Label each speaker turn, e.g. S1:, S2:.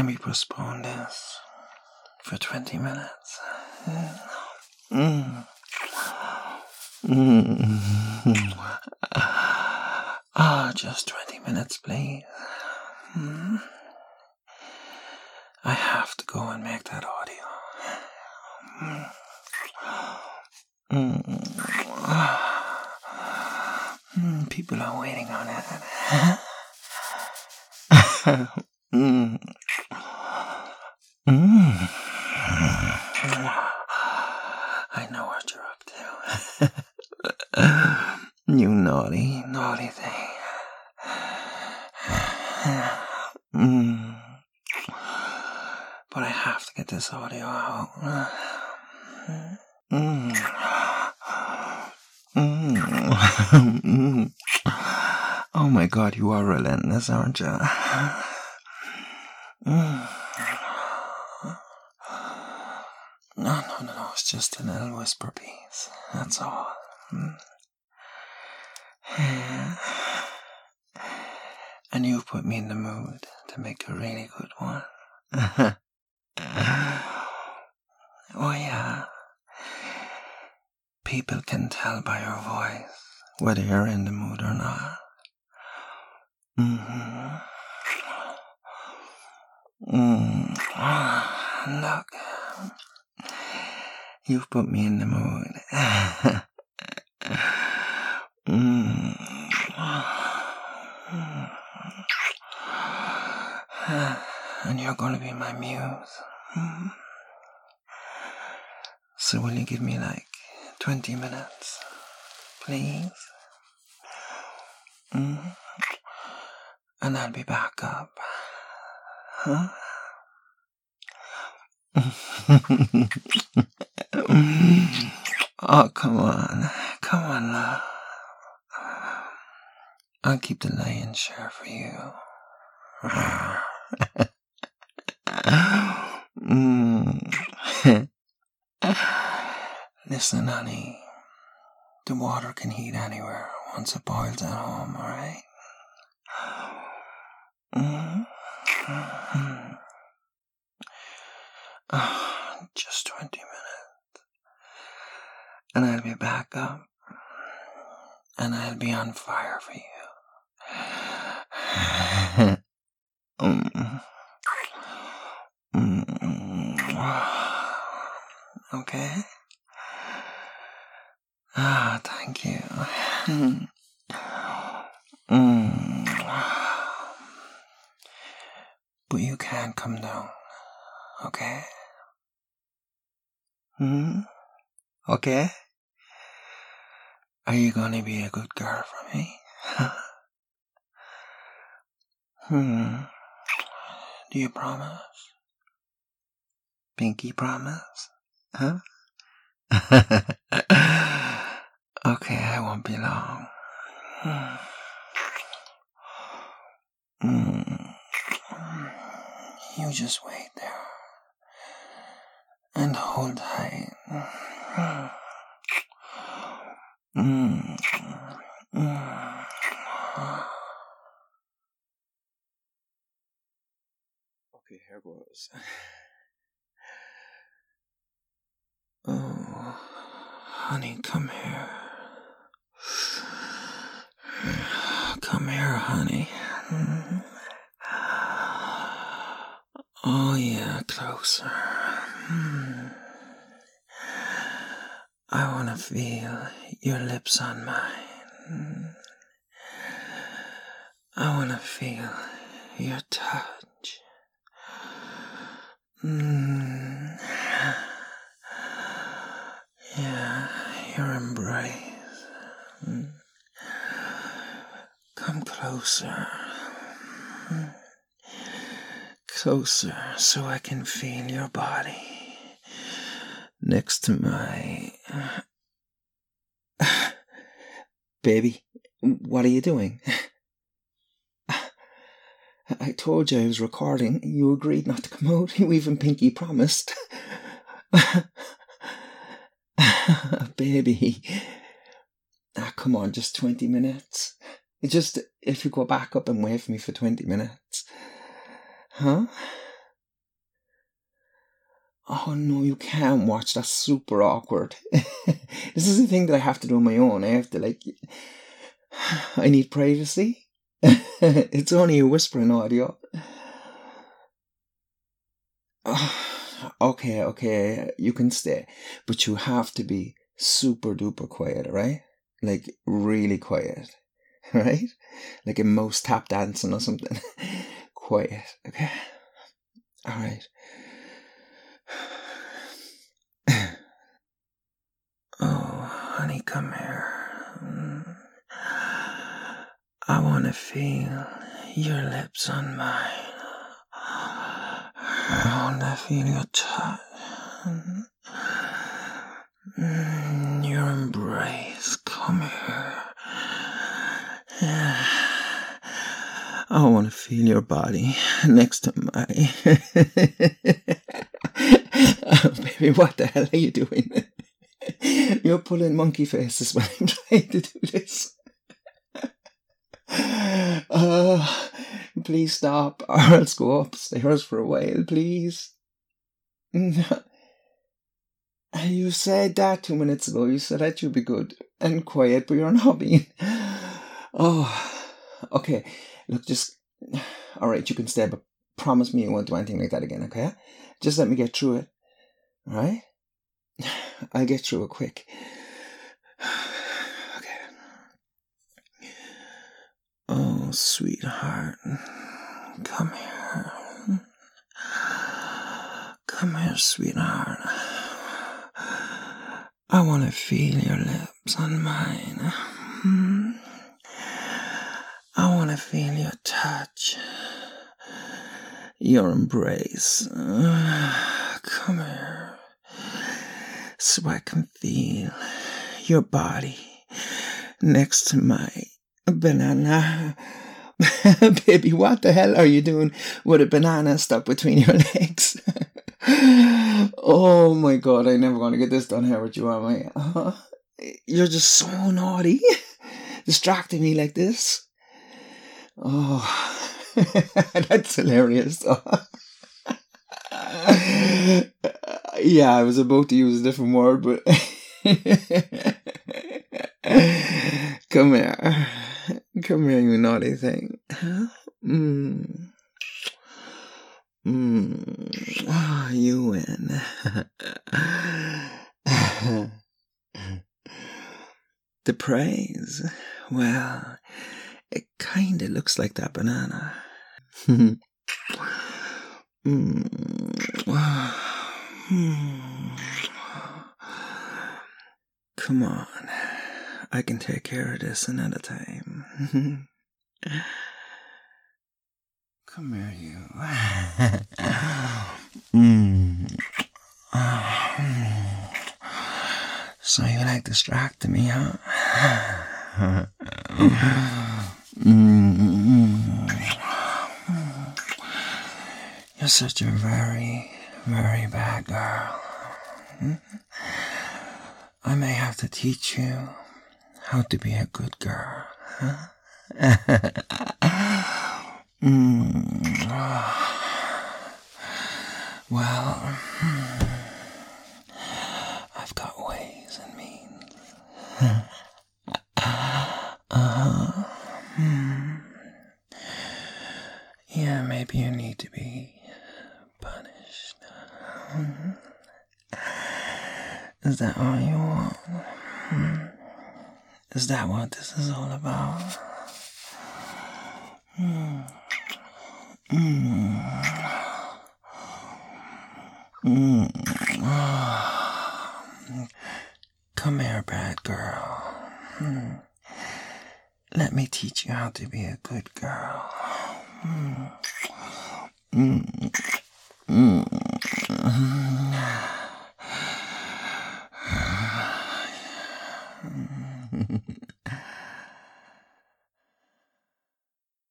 S1: Can we postpone this for 20 minutes? Mm. Mm. Just 20 minutes, please. I have to go and make that audio. People are waiting on it. I know what you're up to. You naughty, naughty thing. But I have to get this audio out. Oh my God, you are relentless, aren't you? No, it's just a little whisper piece, that's all. And you've put me in the mood to make a really good one. Oh yeah. People can tell by your voice whether you're in the mood or not. Look, you've put me in the mood. And you're going to be my muse. So will you give me like 20 minutes, please? And I'll be back up. Huh? Oh, come on, love. I'll keep the lion's share for you. Listen, honey, the water can heat anywhere once it boils at home, alright? Just 20 minutes. And I'll be back up. And I'll be on fire for you. Okay? Thank you. But you can't come down, okay? Okay? Are you gonna be a good girl for me? Do you promise? Pinky promise? Huh? Okay, I won't be long. You just wait there and hold tight. Okay, here goes. Oh, honey, come here. Come here, honey. Oh yeah, closer. I want to feel your lips on mine. I want to feel your touch. Yeah, your embrace. Come closer. Closer so I can feel your body next to my... Baby, what are you doing? I told you I was recording. You agreed not to come out. You even pinky promised. Baby. Come on, just 20 minutes. Just if you go back up and wait for me for 20 minutes. Huh? Oh no, you can't watch. That's super awkward. This is a thing that I have to do on my own. I have to I need privacy. It's only a whispering audio. Okay, you can stay. But you have to be super duper quiet, right? Like really quiet, right? Like a mouse tap dancing or something. Quiet, okay? Alright. Oh, honey, come here. I want to feel your lips on mine. I want to feel your touch. Your embrace. Come here. I want to feel your body next to mine. Oh, baby, what the hell are you doing? You're pulling monkey faces when I'm trying to do this. Please stop, or else go upstairs for a while, please. You said that 2 minutes ago. You said that you'd be good and quiet, but you're not being. Oh, okay. Look, alright, you can stay, but promise me you won't do anything like that again, okay? Just let me get through it, alright? I'll get through it quick. Okay. Oh, sweetheart. Come here. Come here, sweetheart. I want to feel your lips on mine. I want to feel your touch. Your embrace. Come here. So I can feel your body next to my banana. Baby, what the hell are you doing with a banana stuck between your legs? Oh my god, I'm never going to get this done here with you, am I? You're just so naughty. Distracting me like this. Oh, that's hilarious. Yeah, I was about to use a different word, but come here. Come here, you naughty thing. Oh, you win. The praise. Well, it kinda looks like that banana. Come on. I can take care of this another time. Come here, you. So you like distracting me, huh? You're such a very, very bad girl. I may have to teach you how to be a good girl, huh? Well, I've got ways and means. Yeah, maybe you need to be punished. Is that all you want? Is that what this is all about? Come here, bad girl. Let me teach you how to be a good girl.